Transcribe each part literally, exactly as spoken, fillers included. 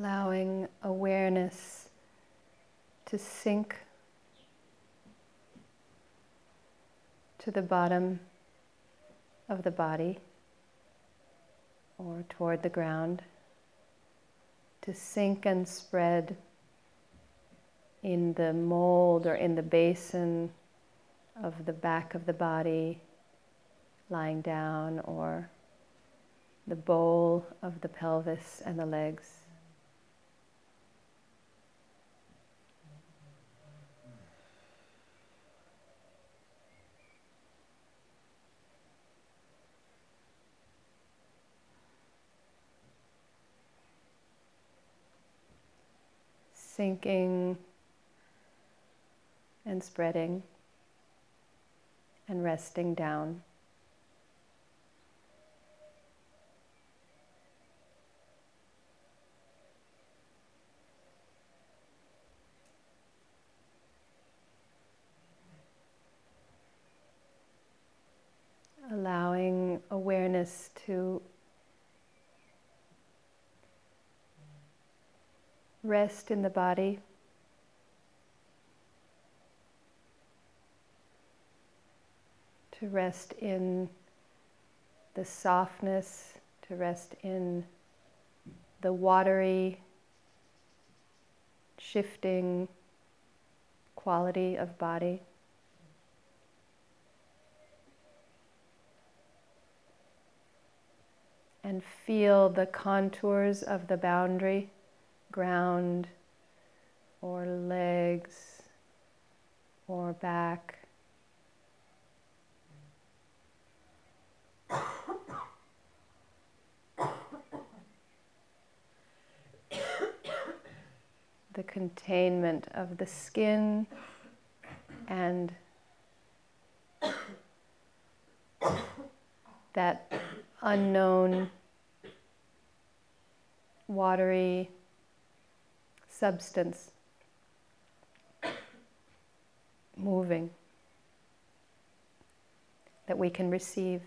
allowing awareness to sink to the bottom of the body or toward the ground, to sink and spread in the mold or in the basin of the back of the body, lying down, or the bowl of the pelvis and the legs. Sinking and spreading and resting down. Allowing awareness to rest in the body, to rest in the softness, to rest in the watery, shifting quality of body. And feel the contours of the boundary, ground, or legs, or back. The containment of the skin and that unknown watery substance moving that we can receive.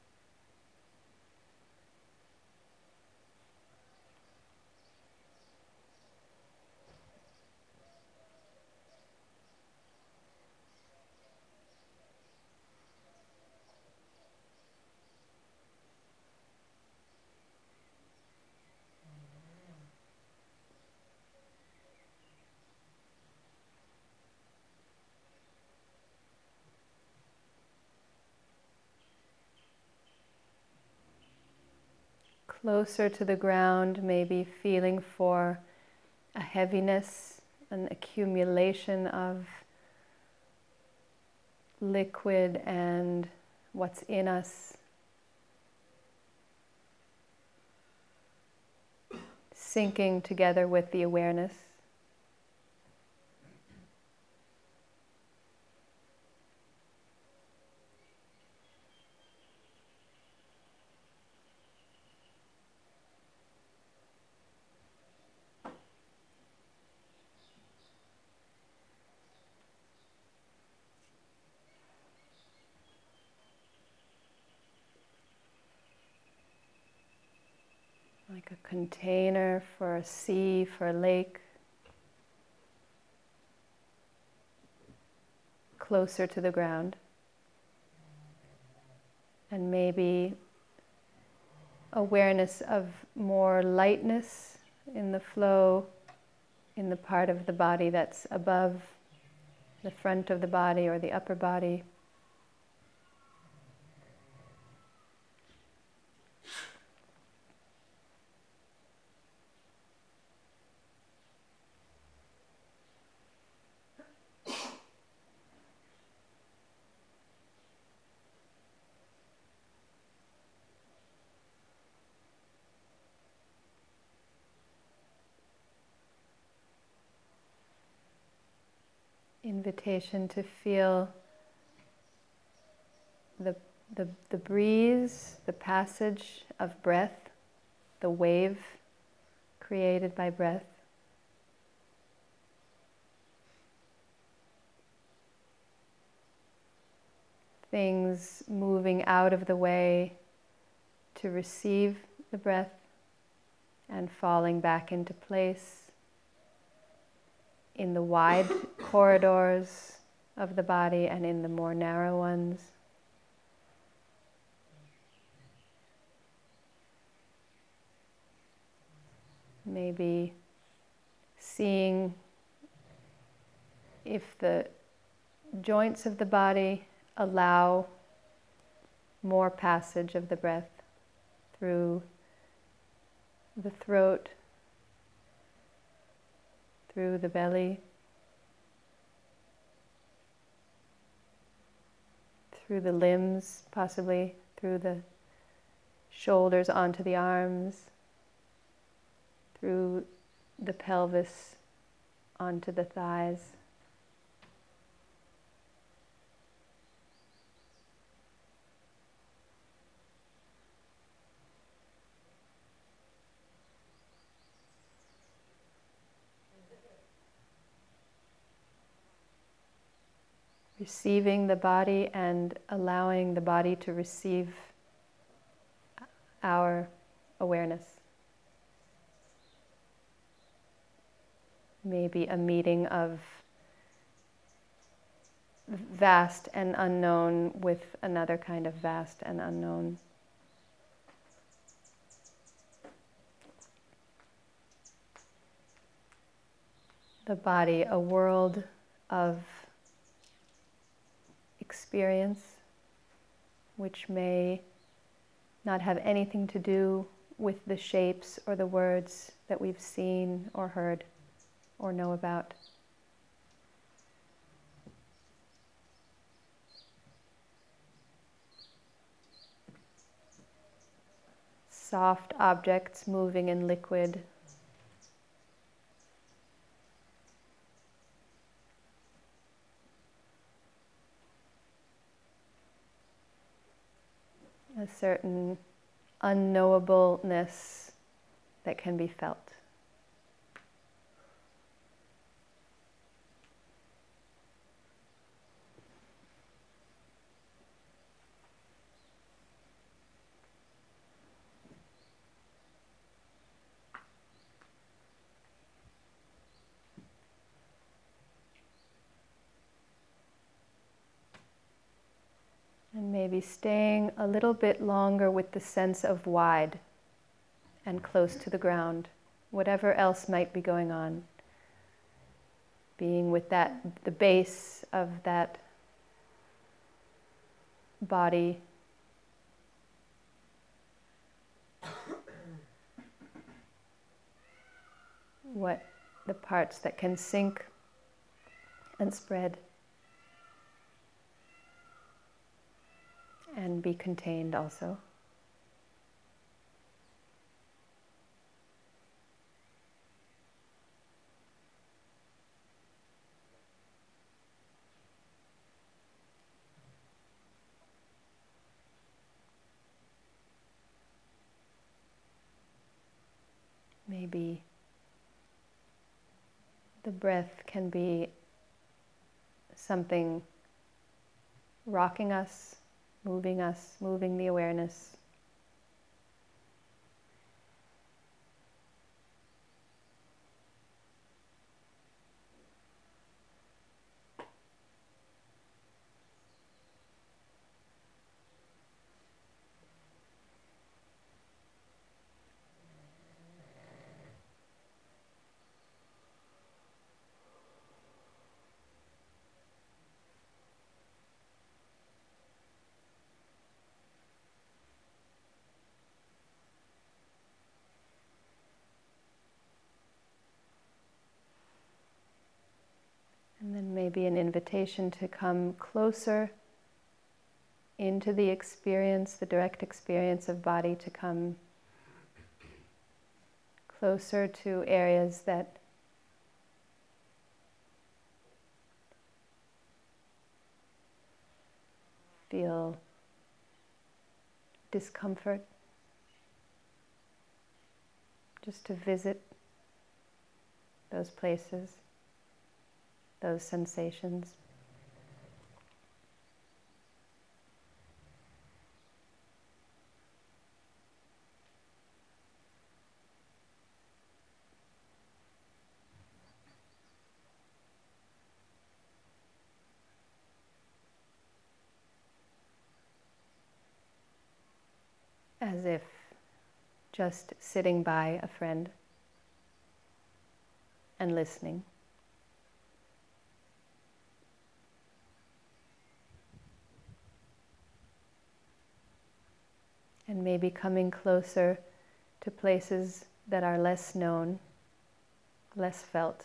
Closer to the ground, maybe feeling for a heaviness, an accumulation of liquid and what's in us. Sinking together with the awareness. Like a container for a sea, for a lake. Closer to the ground. And maybe awareness of more lightness in the flow, in the part of the body that's above the front of the body or the upper body. Invitation to feel the, the, the breeze, the passage of breath, the wave created by breath. Things moving out of the way to receive the breath and falling back into place in the wide corridors of the body and in the more narrow ones. Maybe seeing if the joints of the body allow more passage of the breath through the throat, through the belly, through the limbs, possibly through the shoulders onto the arms, through the pelvis onto the thighs. Receiving the body and allowing the body to receive our awareness. Maybe a meeting of vast and unknown with another kind of vast and unknown. The body, a world of experience which may not have anything to do with the shapes or the words that we've seen or heard or know about. Soft objects moving in liquid. A certain unknowableness that can be felt. And maybe staying a little bit longer with the sense of wide and close to the ground, whatever else might be going on. Being with that, the base of that body. What the parts that can sink and spread and be contained also. Maybe the breath can be something rocking us, moving us, moving the awareness. And then maybe an invitation to come closer into the experience, the direct experience of body, to come closer to areas that feel discomfort. Just to visit those places, those sensations. as if just sitting by a friend and listening. And maybe coming closer to places that are less known, less felt,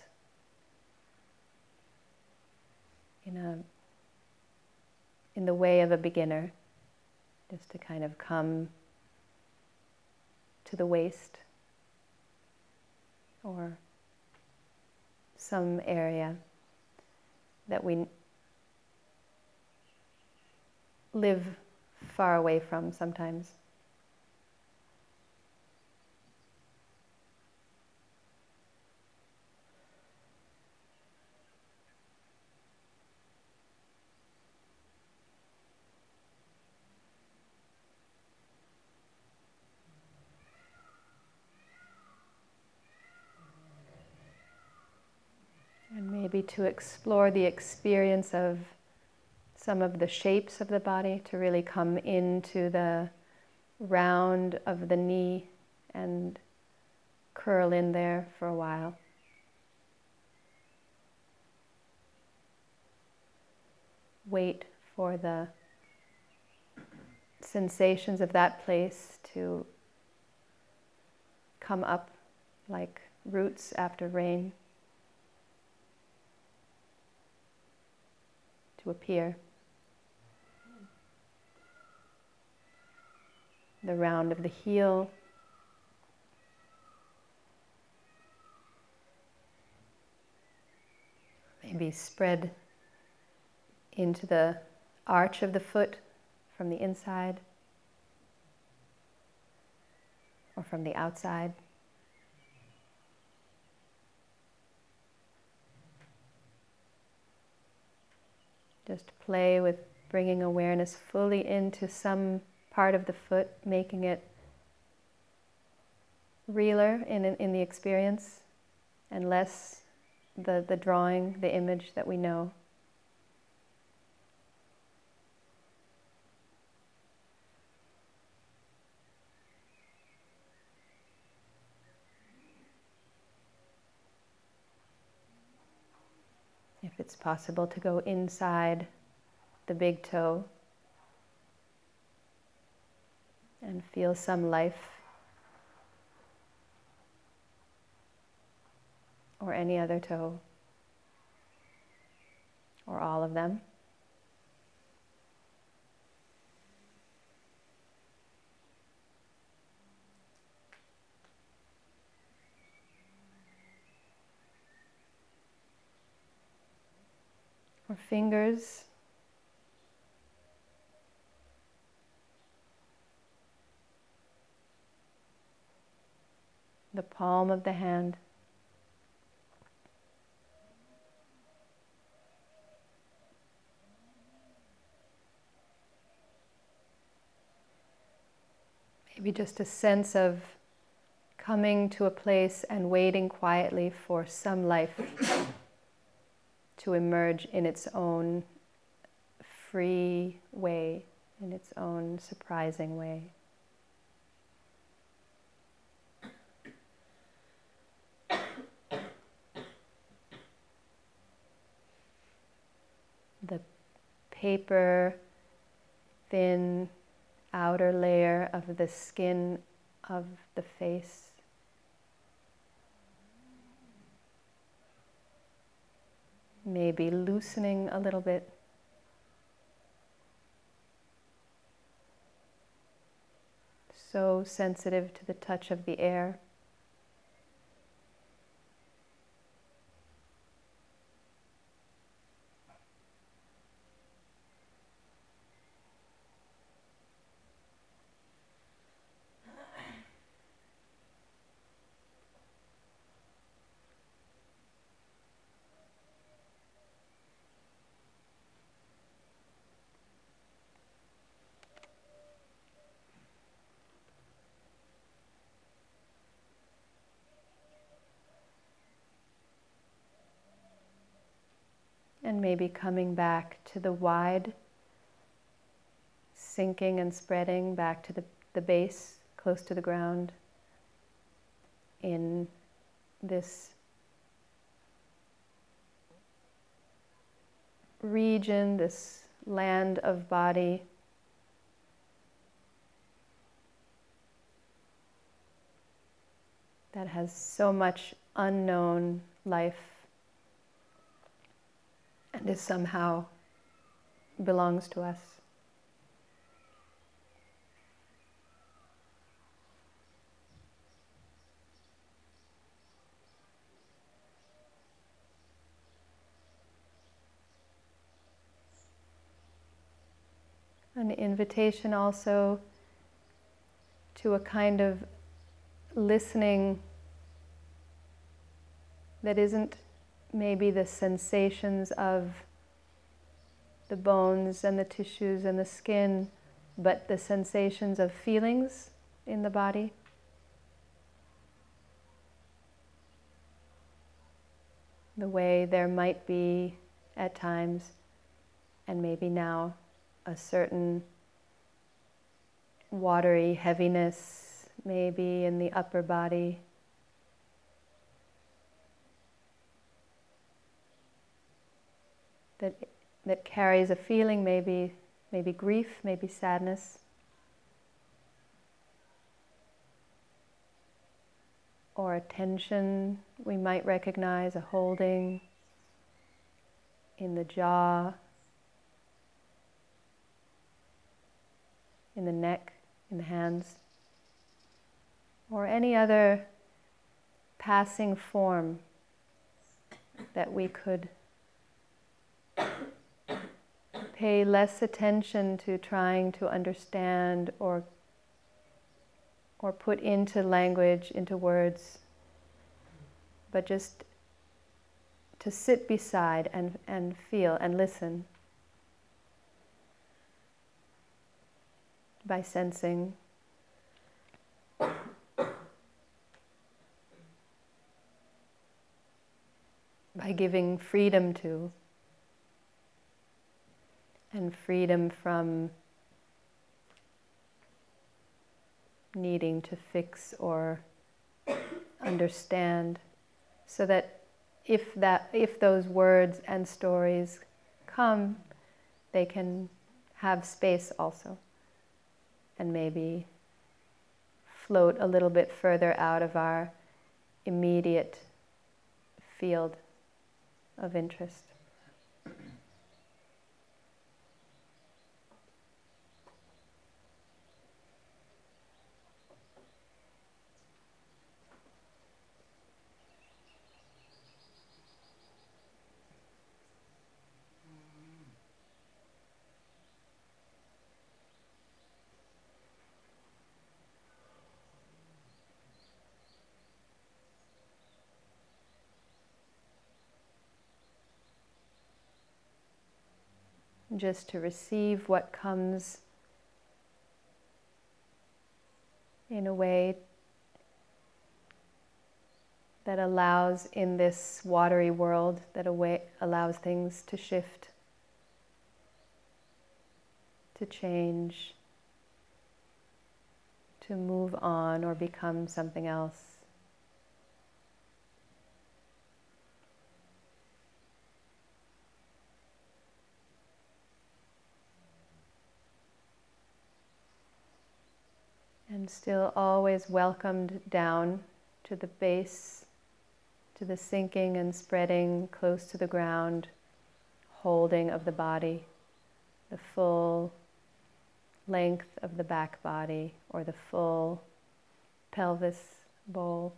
in a in the way of a beginner, just to kind of come to the waist or some area that we live far away from sometimes. And maybe to explore the experience of some of the shapes of the body, to really come into the round of the knee and curl in there for a while. Wait for the sensations of that place to come up like roots after rain, to appear. The round of the heel, maybe spread into the arch of the foot from the inside or from the outside. Just play with bringing awareness fully into some part of the foot, making it realer in, in the experience and less the, the drawing, the image that we know. If it's possible to go inside the big toe and feel some life, or any other toe, or all of them. Or fingers. The palm of the hand. Maybe just a sense of coming to a place and waiting quietly for some life to emerge in its own free way, in its own surprising way. The paper, thin outer layer of the skin of the face. Maybe loosening a little bit. So sensitive to the touch of the air. And maybe coming back to the wide, sinking and spreading back to the the base, close to the ground, in this region, this land of body. That has so much unknown life and is somehow belongs to us. An invitation also to a kind of listening that isn't maybe the sensations of the bones and the tissues and the skin, but the sensations of feelings in the body. The way there might be at times, and maybe now, a certain watery heaviness maybe in the upper body. That, that carries a feeling, maybe, maybe grief, maybe sadness. Or a tension we might recognize, a holding in the jaw, in the neck, in the hands, or any other passing form that we could pay less attention to trying to understand or or put into language, into words, but just to sit beside and, and feel and listen by sensing. By giving freedom to, and freedom from needing to fix or understand, so that if that if those words and stories come, they can have space also, and maybe float a little bit further out of our immediate field of interest. Just to receive what comes in a way that allows, in this watery world, that a way allows things to shift, to change, to move on or become something else. And still always welcomed down to the base, to the sinking and spreading close to the ground, holding of the body, the full length of the back body, or the full pelvis bowl.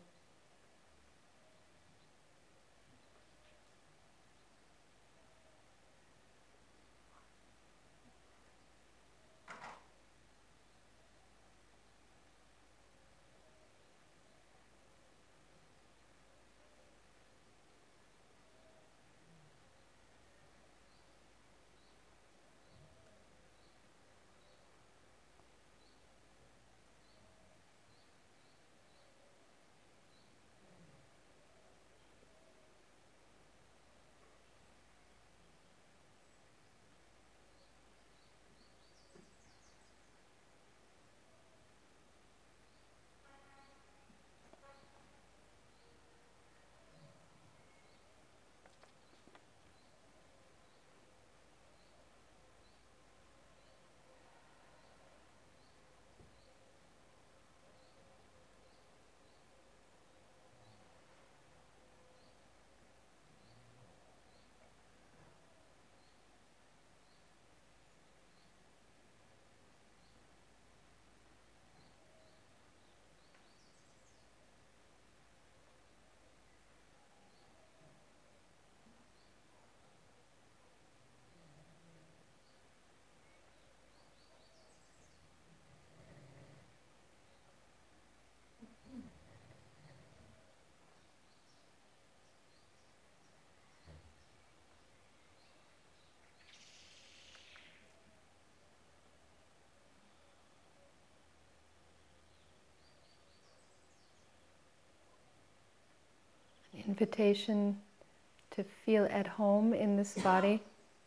invitation to feel at home in this body,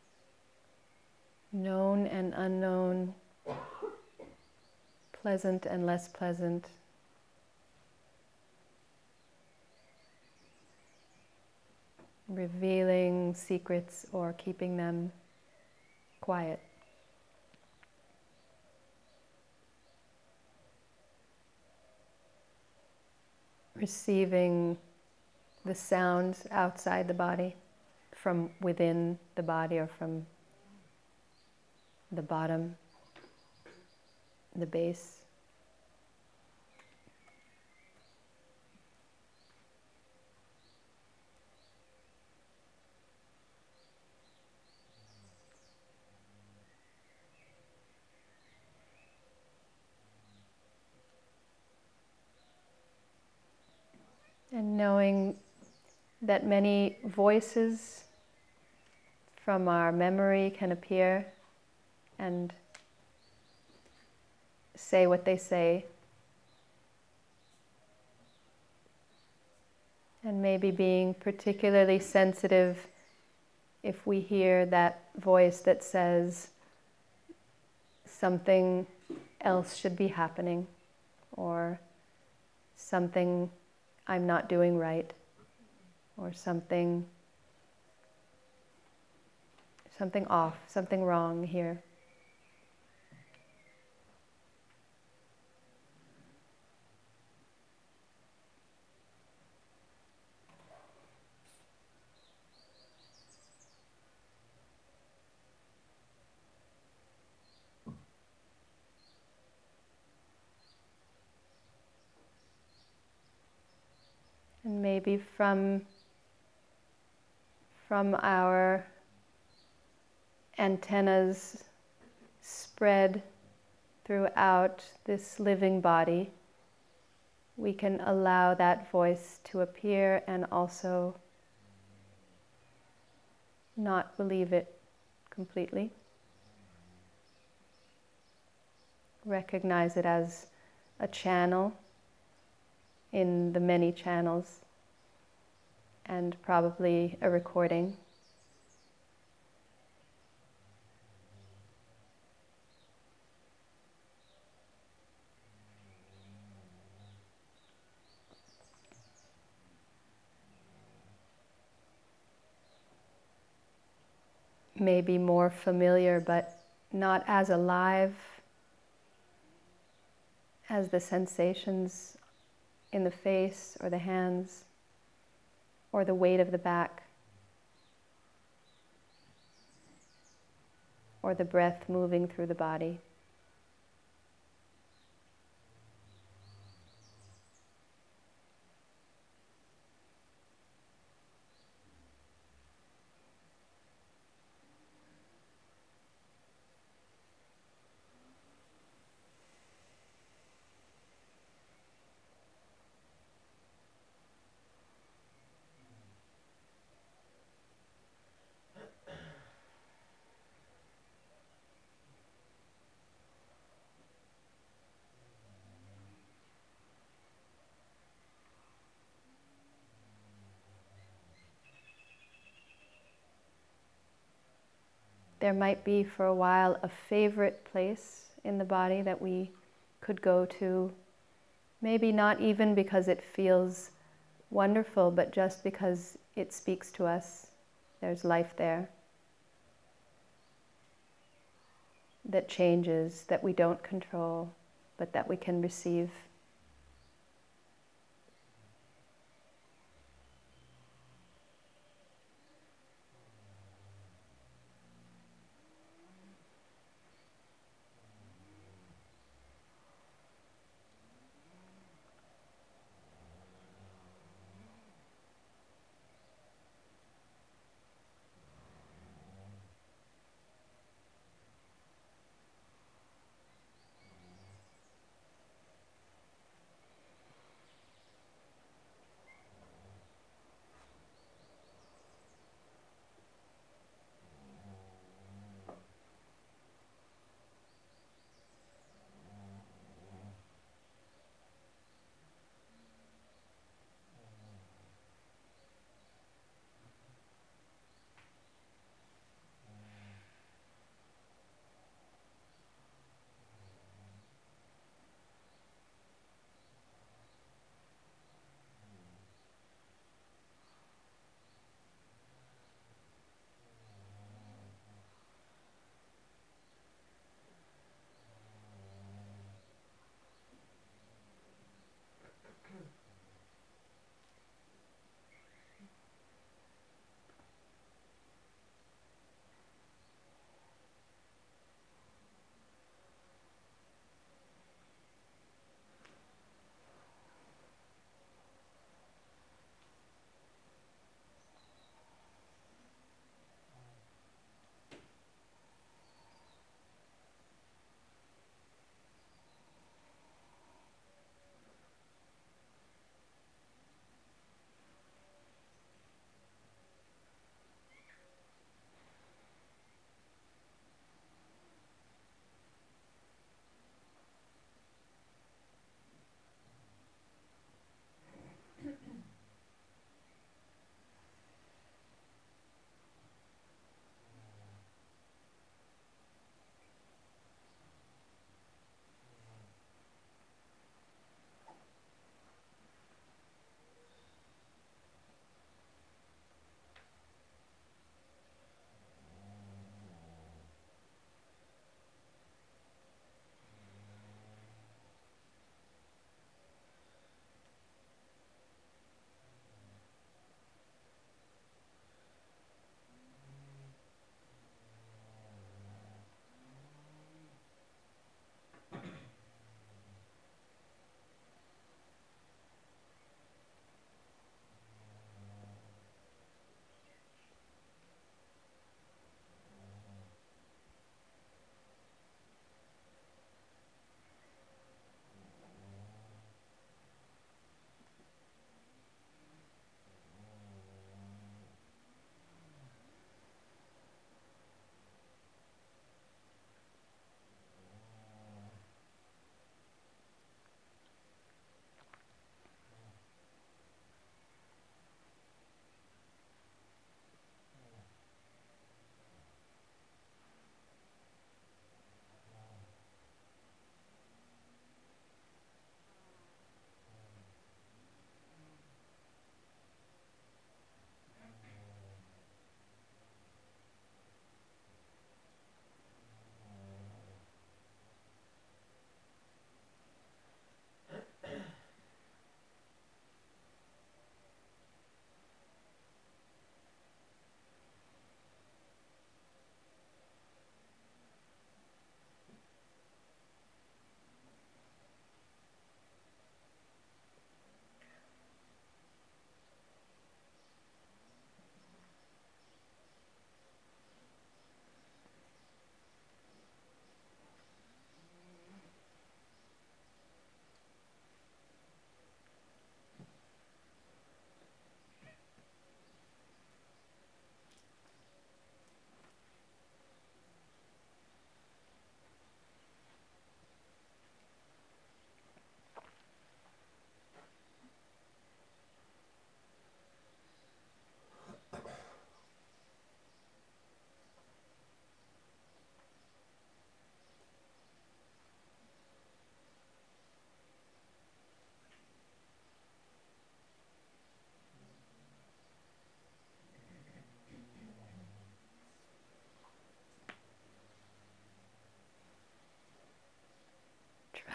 known and unknown, pleasant and less pleasant. Revealing secrets or keeping them quiet. Receiving the sounds outside the body, from within the body or from the bottom, the base. And knowing that many voices from our memory can appear and say what they say. And maybe being particularly sensitive if we hear that voice that says something else should be happening, or something I'm not doing right, or something something off, something wrong here. And maybe from, from our antennas spread throughout this living body, we can allow that voice to appear and also not believe it completely. Recognize it as a channel in the many channels, and probably a recording. Maybe more familiar, but not as alive as the sensations in the face or the hands or the weight of the back or the breath moving through the body. There might be for a while a favorite place in the body that we could go to, maybe not even because it feels wonderful, but just because it speaks to us. There's life there that changes, that we don't control, but that we can receive.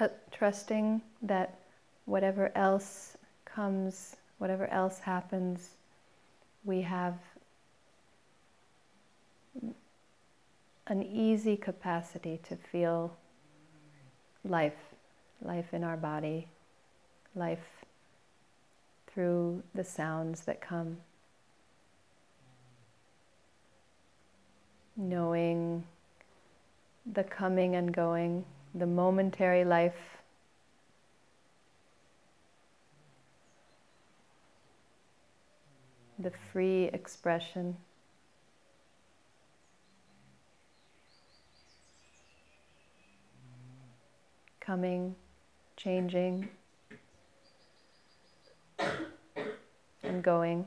tr- trusting that whatever else comes, whatever else happens, we have an easy capacity to feel life, life in our body, life through the sounds that come. Knowing the coming and going, the momentary life, the free expression, coming, changing, and going.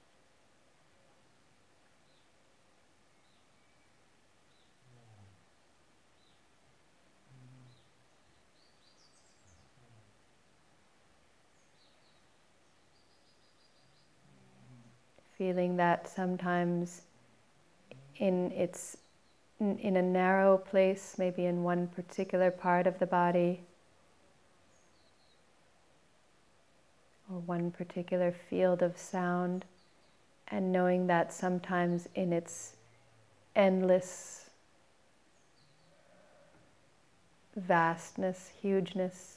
Feeling that sometimes in its in, in a narrow place, maybe in one particular part of the body, or one particular field of sound, and knowing that sometimes in its endless vastness, hugeness,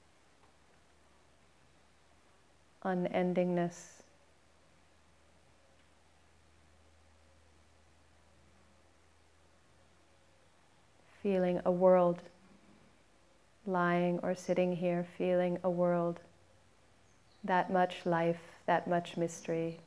unendingness, feeling a world, lying or sitting here, feeling a world, that much life, that much mystery.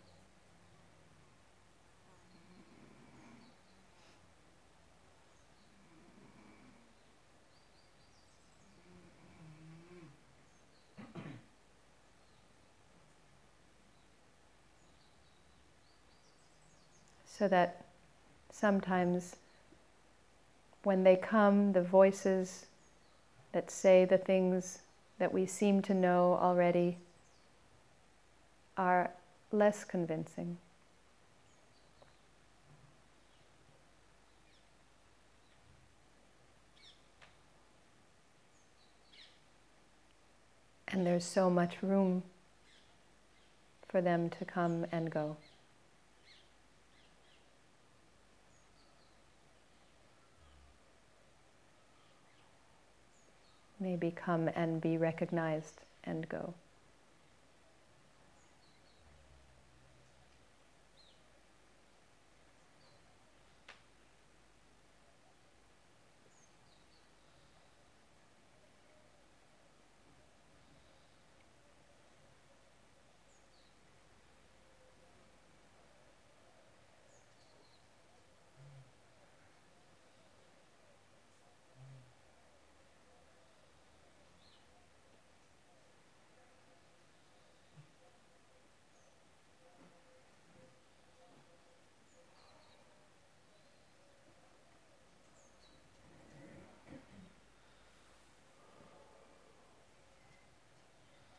So that sometimes when they come, the voices that say the things that we seem to know already are less convincing. And there's so much room for them to come and go. Maybe come and be recognized and go.